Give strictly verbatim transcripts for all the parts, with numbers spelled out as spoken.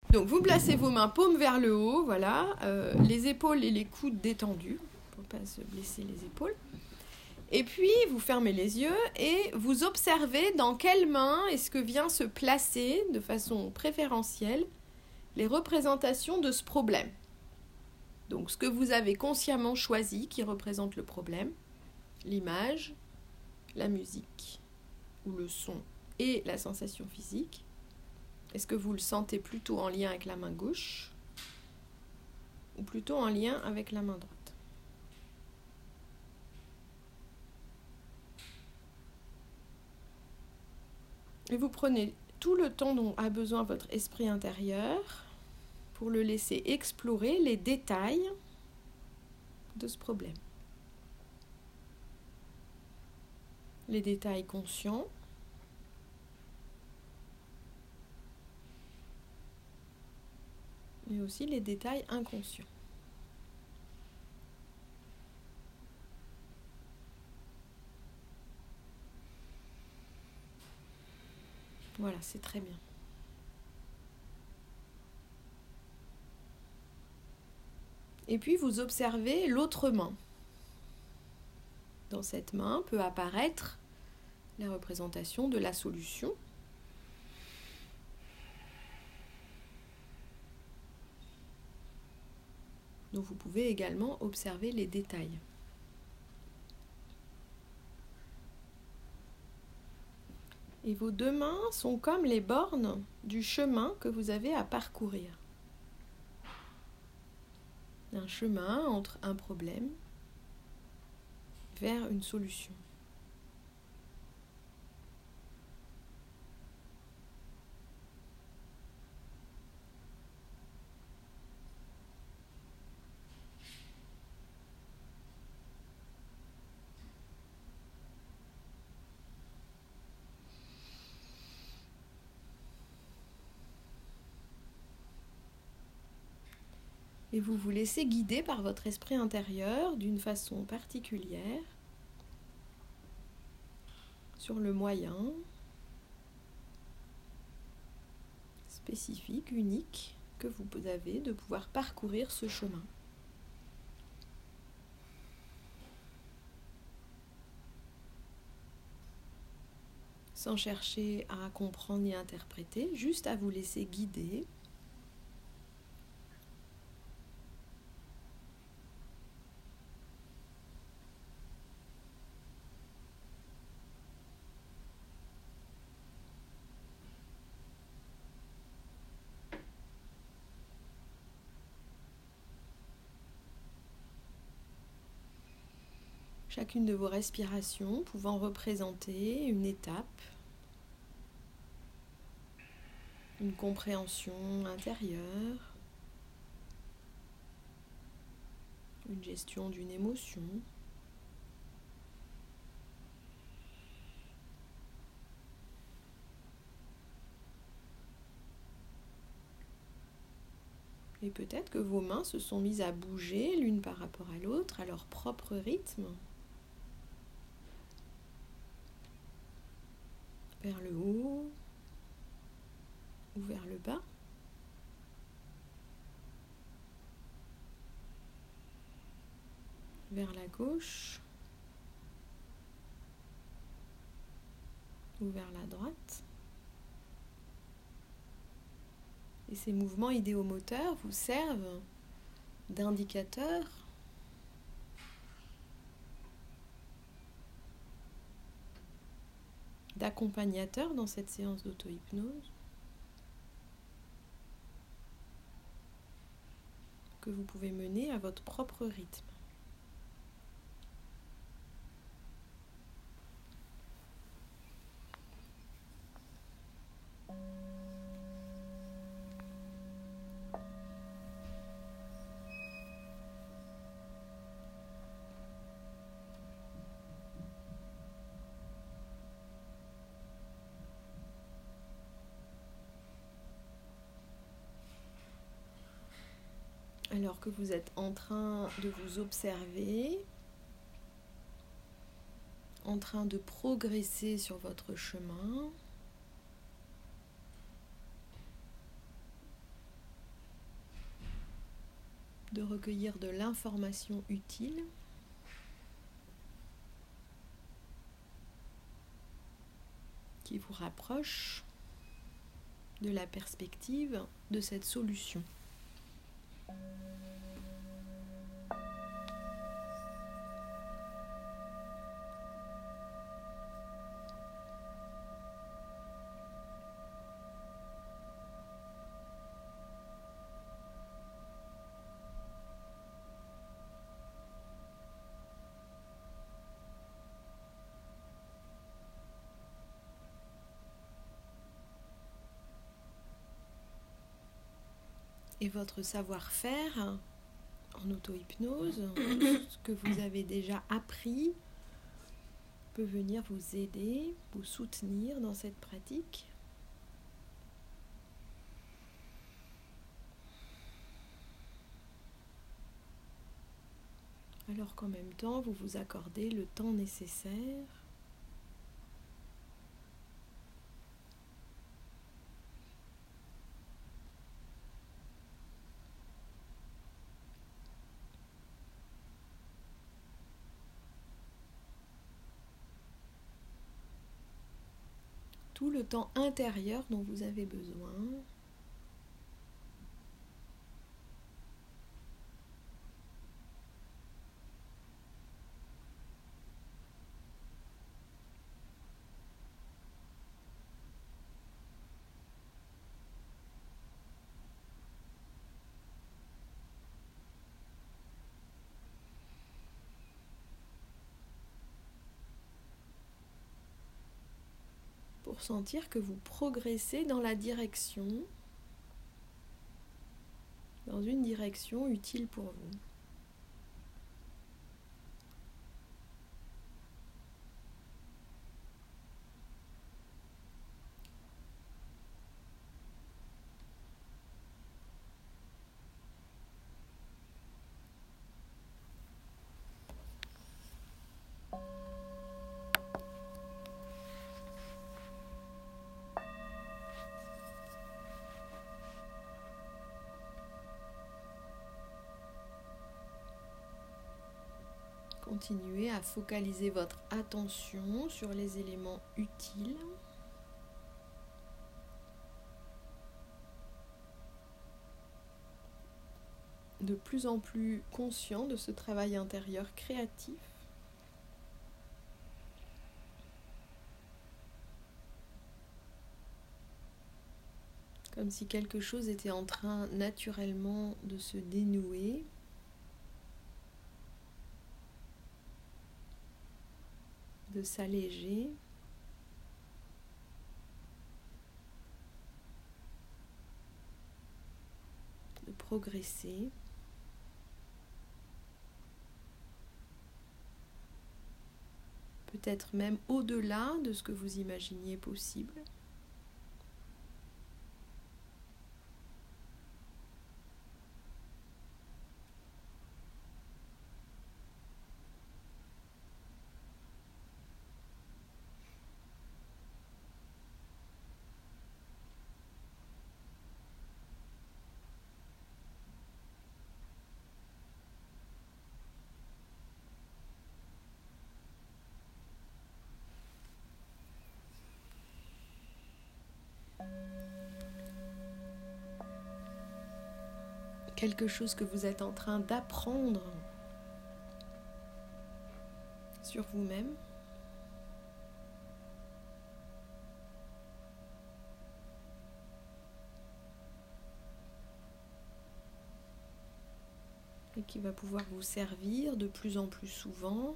Donc vous placez vos mains paumes vers le haut, voilà, euh, les épaules et les coudes détendus, pour ne pas se blesser les épaules. Et puis vous fermez les yeux et vous observez dans quelle main est-ce que vient se placer de façon préférentielle les représentations de ce problème. Donc ce que vous avez consciemment choisi qui représente le problème, l'image, la musique ou le son et la sensation physique. Est-ce que vous le sentez plutôt en lien avec la main gauche ou plutôt en lien avec la main droite? Et vous prenez tout le temps dont a besoin votre esprit intérieur pour le laisser explorer les détails de ce problème. Les détails conscients, mais aussi les détails inconscients. Voilà, c'est très bien. Et puis vous observez l'autre main. Dans cette main peut apparaître la représentation de la solution. Donc vous pouvez également observer les détails. Et vos deux mains sont comme les bornes du chemin que vous avez à parcourir. Un chemin entre un problème vers une solution. Et vous vous laissez guider par votre esprit intérieur d'une façon particulière sur le moyen, spécifique, unique que vous avez de pouvoir parcourir ce chemin. Sans chercher à comprendre ni interpréter, juste à vous laisser guider. Chacune de vos respirations pouvant représenter une étape, une compréhension intérieure, une gestion d'une émotion. Et peut-être que vos mains se sont mises à bouger l'une par rapport à l'autre à leur propre rythme. Vers le haut ou vers le bas. Vers la gauche ou vers la droite. Et ces mouvements idéomoteurs vous servent d'indicateurs d'accompagnateur dans cette séance d'auto-hypnose que vous pouvez mener à votre propre rythme. Alors que vous êtes en train de vous observer, en train de progresser sur votre chemin, de recueillir de l'information utile. Qui vous rapproche de la perspective de cette solution. Et votre savoir-faire en auto-hypnose, ce que vous avez déjà appris, peut venir vous aider, vous soutenir dans cette pratique. Alors qu'en même temps, vous vous accordez le temps nécessaire tout le temps intérieur dont vous avez besoin. Pour sentir que vous progressez dans la direction, dans une direction utile pour vous. Continuez à focaliser votre attention sur les éléments utiles. De plus en plus conscient de ce travail intérieur créatif. Comme si quelque chose était en train naturellement de se dénouer. De s'alléger, de progresser, peut-être même au-delà de ce que vous imaginiez possible. Quelque chose que vous êtes en train d'apprendre sur vous-même. Et qui va pouvoir vous servir de plus en plus souvent,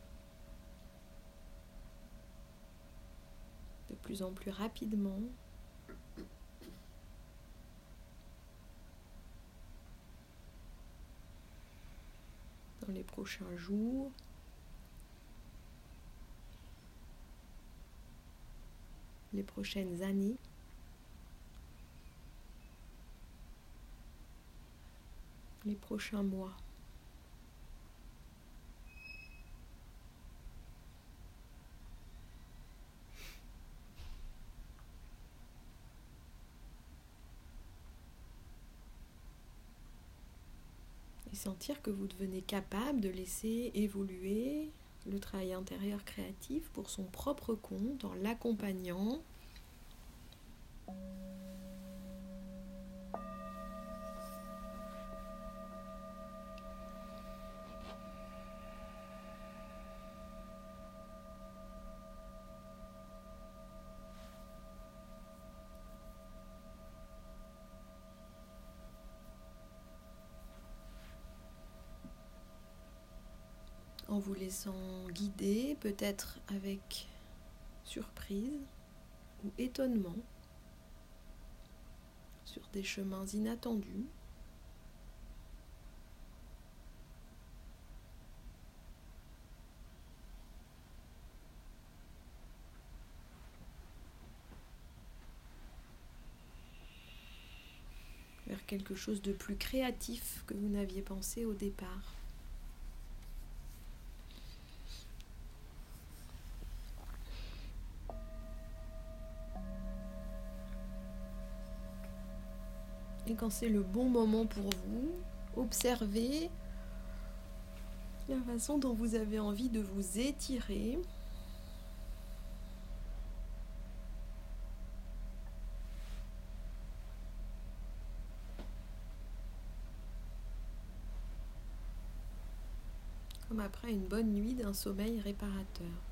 de plus en plus rapidement. Dans les prochains jours, les prochaines années. Les prochains mois. Et sentir que vous devenez capable de laisser évoluer le travail intérieur créatif pour son propre compte en l'accompagnant. En vous laissant guider, peut-être avec surprise ou étonnement, sur des chemins inattendus. Vers quelque chose de plus créatif que vous n'aviez pensé au départ. Et quand c'est le bon moment pour vous, observez la façon dont vous avez envie de vous étirer. Comme après une bonne nuit d'un sommeil réparateur.